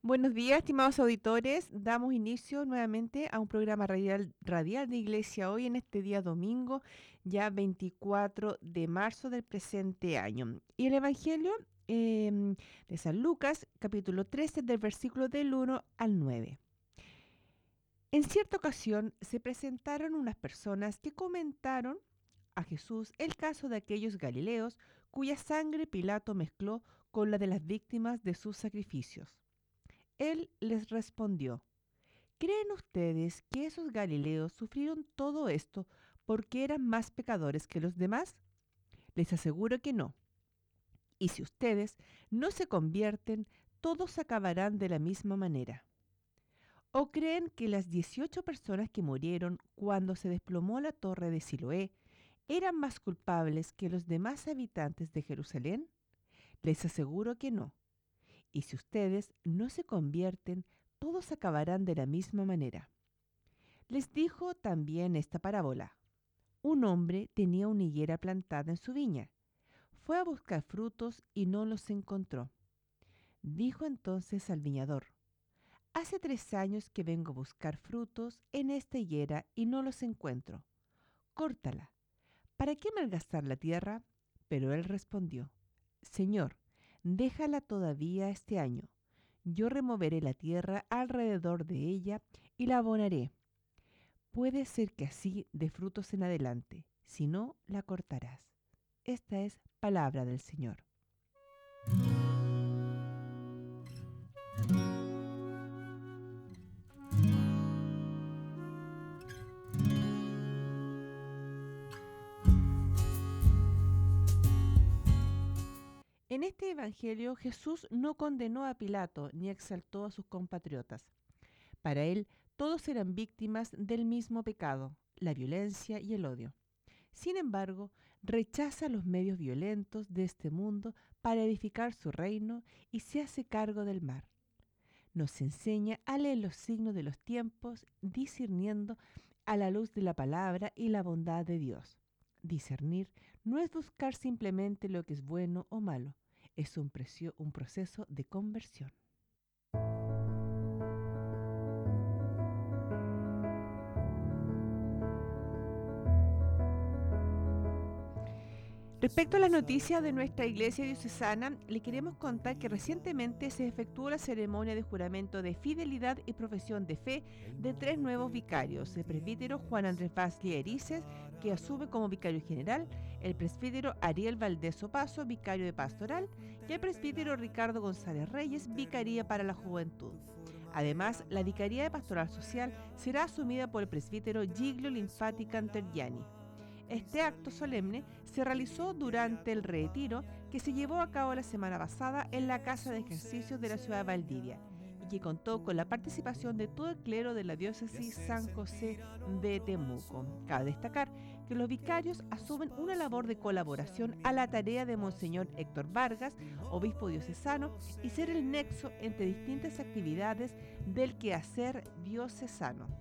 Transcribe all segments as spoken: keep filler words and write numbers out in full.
Buenos días, estimados auditores. Damos inicio nuevamente a un programa radial, radial de Iglesia Hoy en este día domingo, ya veinticuatro de marzo del presente año. Y el Evangelio eh, de San Lucas, capítulo trece, del versículo del uno al nueve. En cierta ocasión se presentaron unas personas que comentaron a Jesús el caso de aquellos galileos cuya sangre Pilato mezcló con la de las víctimas de sus sacrificios. Él les respondió: ¿Creen ustedes que esos galileos sufrieron todo esto porque eran más pecadores que los demás? Les aseguro que no. Y si ustedes no se convierten, todos acabarán de la misma manera. ¿O creen que las dieciocho personas que murieron cuando se desplomó la torre de Siloé eran más culpables que los demás habitantes de Jerusalén? Les aseguro que no. Y si ustedes no se convierten, todos acabarán de la misma manera. Les dijo también esta parábola. Un hombre tenía una higuera plantada en su viña. Fue a buscar frutos y no los encontró. Dijo entonces al viñador: Hace tres años que vengo a buscar frutos en esta higuera y no los encuentro. Córtala. ¿Para qué malgastar la tierra? Pero él respondió: Señor, déjala todavía este año. Yo removeré la tierra alrededor de ella y la abonaré. Puede ser que así dé frutos en adelante, si no, la cortarás. Esta es palabra del Señor. En este Evangelio Jesús no condenó a Pilato ni exaltó a sus compatriotas. Para él, todos eran víctimas del mismo pecado, la violencia y el odio. Sin embargo, rechaza los medios violentos de este mundo para edificar su reino y se hace cargo del mal. Nos enseña a leer los signos de los tiempos, discerniendo a la luz de la palabra y la bondad de Dios. Discernir no es buscar simplemente lo que es bueno o malo, es un, precio, un proceso de conversión. Respecto a las noticias de nuestra iglesia diocesana, le queremos contar que recientemente se efectuó la ceremonia de juramento de fidelidad y profesión de fe de tres nuevos vicarios: el presbítero Juan Andrés Vázquez Erices, que asume como vicario general; el presbítero Ariel Valdés Opaso, vicario de pastoral; y el presbítero Ricardo González Reyes, vicaría para la juventud. Además, la vicaría de pastoral social será asumida por el presbítero Giglio Linfati Cantergiani. Este acto solemne se realizó durante el retiro que se llevó a cabo la semana pasada en la Casa de Ejercicios de la ciudad de Valdivia y que contó con la participación de todo el clero de la diócesis San José de Temuco. Cabe destacar que los vicarios asumen una labor de colaboración a la tarea de Monseñor Héctor Vargas, obispo diocesano, y ser el nexo entre distintas actividades del quehacer diocesano.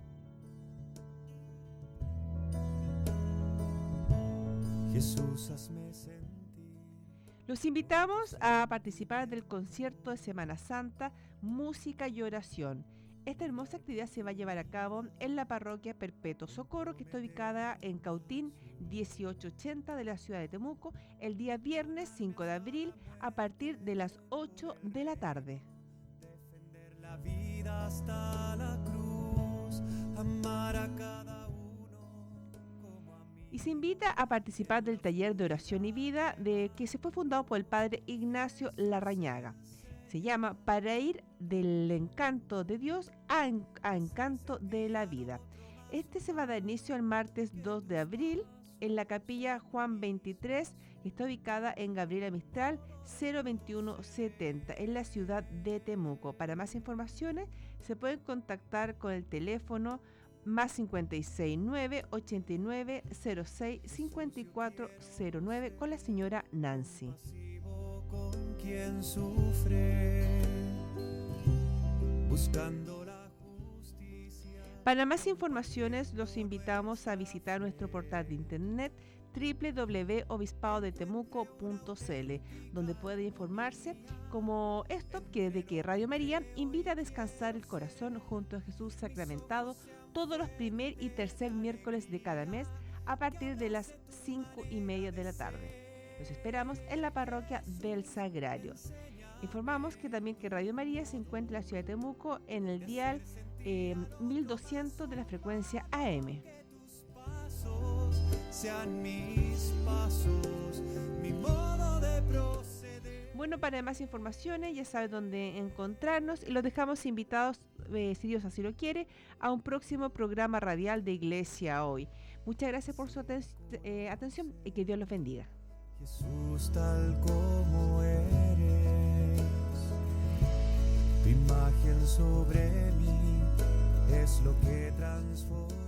Jesús, hazme sentir. Los invitamos a participar del concierto de Semana Santa, Música y Oración. Esta hermosa actividad se va a llevar a cabo en la parroquia Perpetuo Socorro, que está ubicada en Cautín dieciocho ochenta de la ciudad de Temuco, el día viernes cinco de abril a partir de las ocho de la tarde. Defender la vida hasta la cruz, amar a cada uno. Y se invita a participar del taller de oración y vida de que se fue fundado por el padre Ignacio Larrañaga. Se llama Para ir del encanto de Dios a, en, a encanto de la vida. Este se va a dar inicio el martes dos de abril en la capilla Juan veintitrés, que está ubicada en Gabriela Mistral cero veintiuno setenta en la ciudad de Temuco. Para más informaciones se pueden contactar con el teléfono más cincuenta y seis nueve ochenta y nueve cero seis cincuenta y cuatro cero nueve con la señora Nancy. Con quien sufre, buscando la justicia. Para más informaciones los invitamos a visitar nuestro portal de internet doble u doble u doble u punto obispado de temuco punto c l, donde puede informarse como esto, que desde que Radio María invita a descansar el corazón junto a Jesús sacramentado todos los primer y tercer miércoles de cada mes a partir de las cinco y media de la tarde. Los esperamos en la parroquia del Sagrario. Informamos que también que Radio María se encuentra en la ciudad de Temuco en el dial eh, mil doscientos de la frecuencia A M. Sean mis pasos, mi modo de proceder. Bueno, para más informaciones ya sabes dónde encontrarnos y los dejamos invitados, eh, si Dios así lo quiere, a un próximo programa radial de Iglesia Hoy. Muchas gracias por su aten- eh, atención y que Dios los bendiga. Jesús, tal como eres, tu imagen sobre mí es lo que transforma.